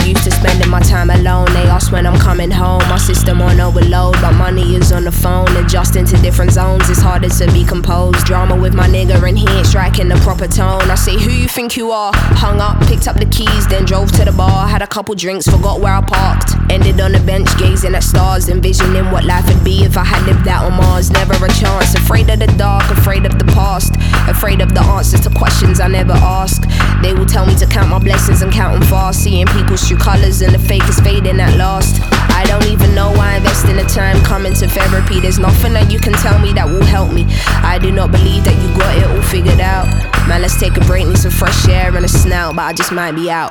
used to spending my time alone. They ask when I'm coming home. My system on overload, but money is on the phone. Adjusting to different zones, it's harder to be composed. Drama with my nigga and he ain't striking the proper tone. I say, who you think you are? Hung up, picked up the keys, then drove to the bar. Had a couple drinks, forgot where I parked. Ended on the bench, gazing at stars, envisioning what life would be if I had lived out on Mars. Never a chance, afraid of the dark, afraid of the past, afraid of the answers to questions I never ask. They will tell me to count my blessings and count them fast. Seeing people's true colors and the fake is fading at last. I don't even know why I invest in the time coming to therapy. There's nothing that you can tell me that will help me. I do not believe that you got it all figured out. Man, let's take a break, need some fresh air and a snout, but I just might be out.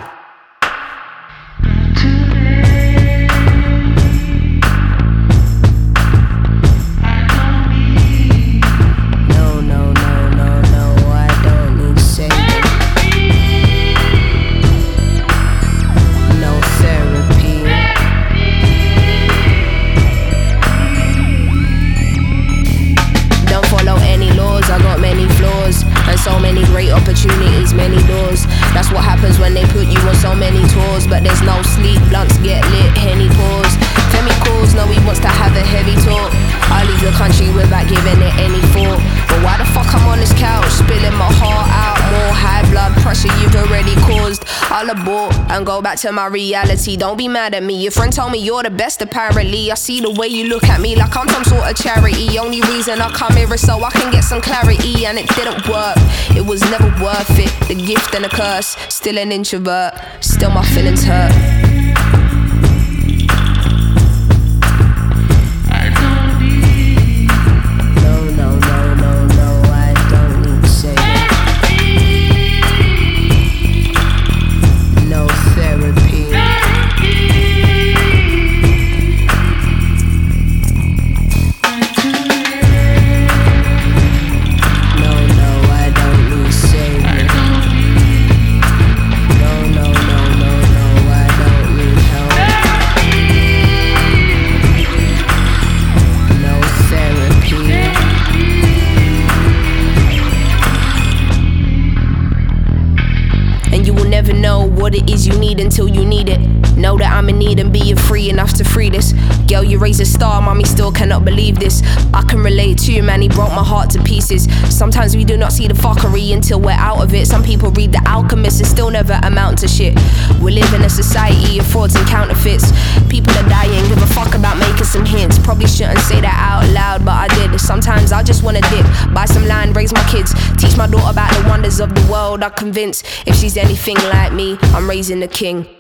So many great opportunities, many doors. That's what happens when they put you on so many tours. But there's no sleep, blunts get lit, Henny pause. Femi calls, no he wants to have a heavy talk. I leave the country without giving it any thought. But why the fuck I'm on this couch, spilling my heart out? More high blood pressure you've already caused. I'll abort and go back to my reality. Don't be mad at me, your friend told me you're the best apparently. I see the way you look at me like I'm some sort of charity. Only reason I come here is so I can get some clarity. And it didn't work, it was never worth it. The gift and a curse, still an introvert, still my feelings hurt. Never know what it is you need until you need it. Know that I'm in need and being free enough to free this. Girl, you raised a star, mommy still cannot believe this. I can relate to you, man, he broke my heart to pieces. Sometimes we do not see the fuckery until we're out of it. Some people read The Alchemist and still never amount to shit. We live in a society of frauds and counterfeits. People are dying, give a fuck about making some hints. Probably shouldn't say that out loud, but I did. Sometimes I just wanna dip, buy some land, raise my kids, teach my daughter about the wonders of the world. I'm convinced if she's anything like me, I'm raising the king.